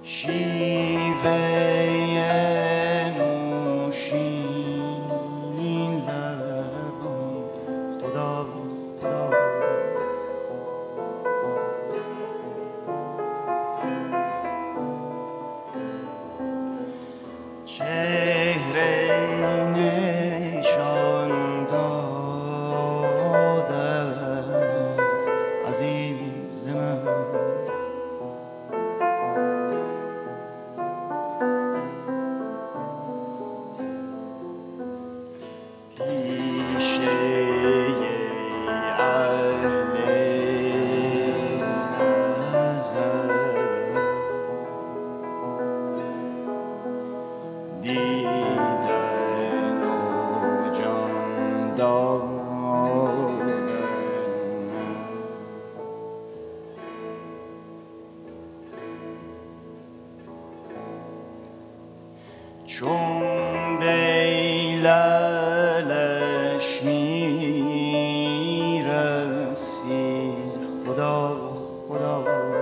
شیوه نوشین لبان خدا خدا چهره نشان داده است عزیز من پیشه اهل نظر دیدن و جان دادن چون بیلالش میرسی خدا خدا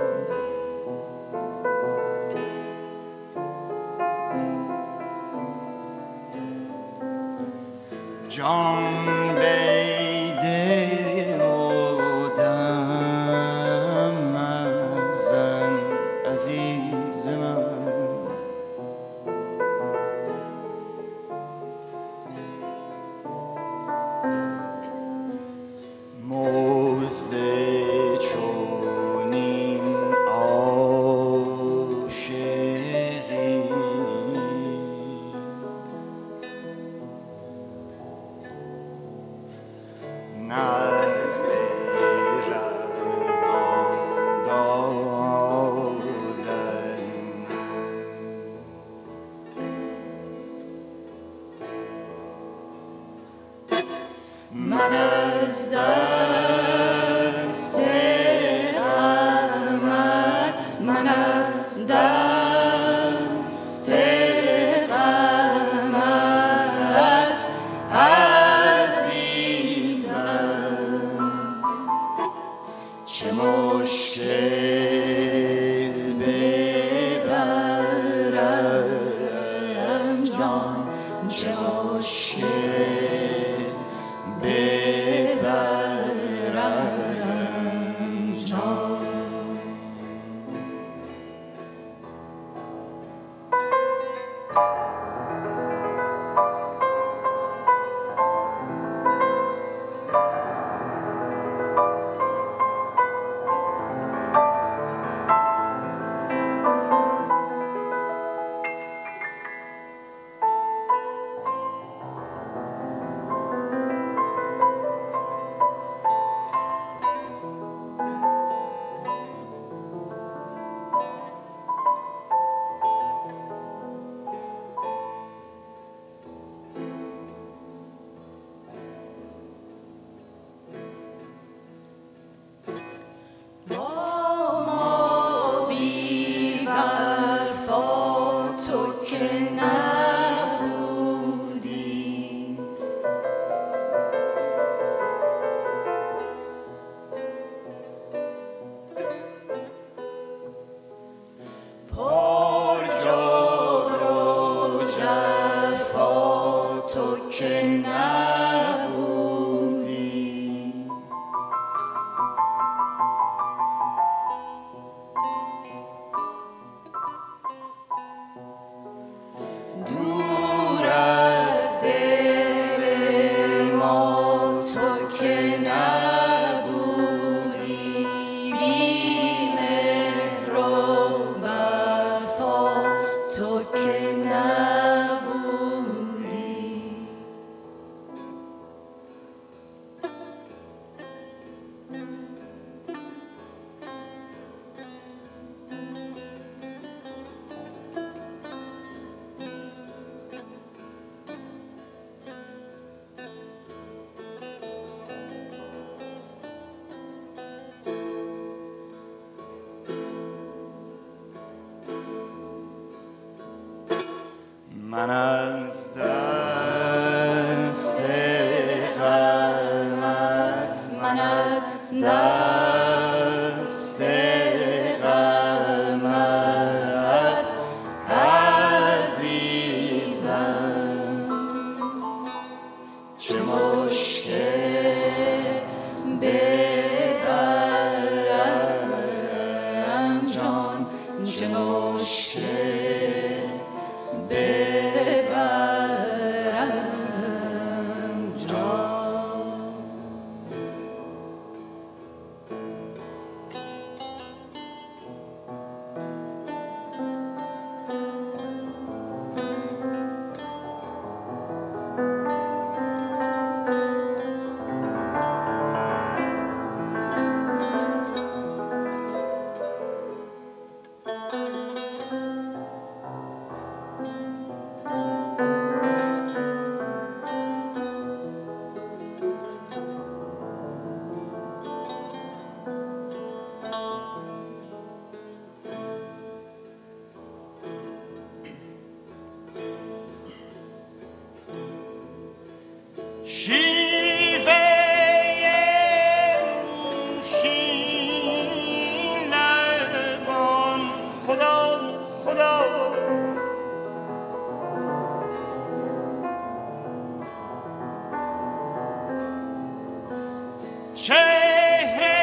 جان بیده و دم مزن عزیز من مزد چونین عاشقی نقل روان دادن من از دست غمت من از دست غمت عزیزم چه مشکل ببرم جان چه مشکل ببرم جان که نبودی دور از دل ما تو که نبودی بی مهر و وفا تو که نبودی من از دست غمت من از دست غمت چه مشکل ببرم جان. شیوه شین لبان خدا خدا چهره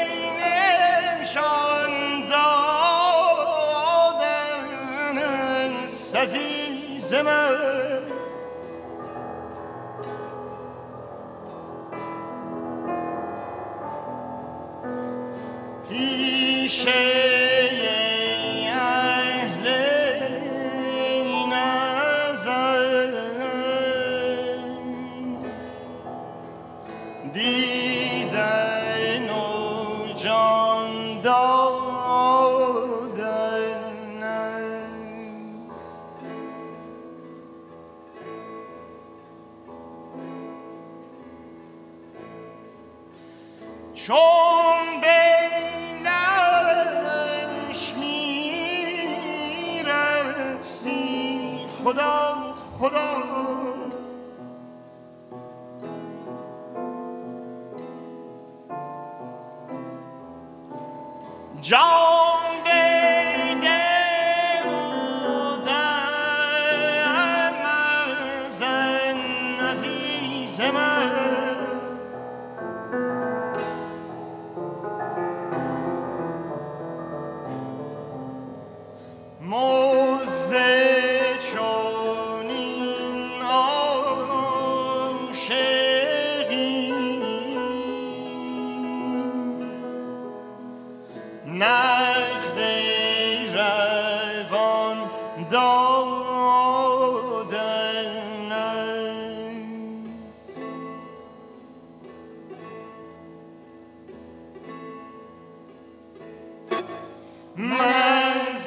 نشان دادن است عزیز من پیش اهل نظر دیدن و جان دادن است. چون بینش میرسی خدا خدا جان بده بودم از عزیز من مزد چنین عاشقی نقد روان دادن است. من از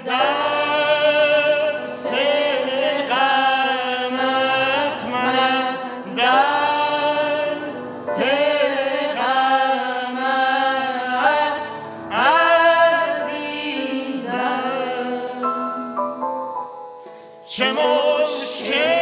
دست غمت من از دست غمت عزیزم چه مشکل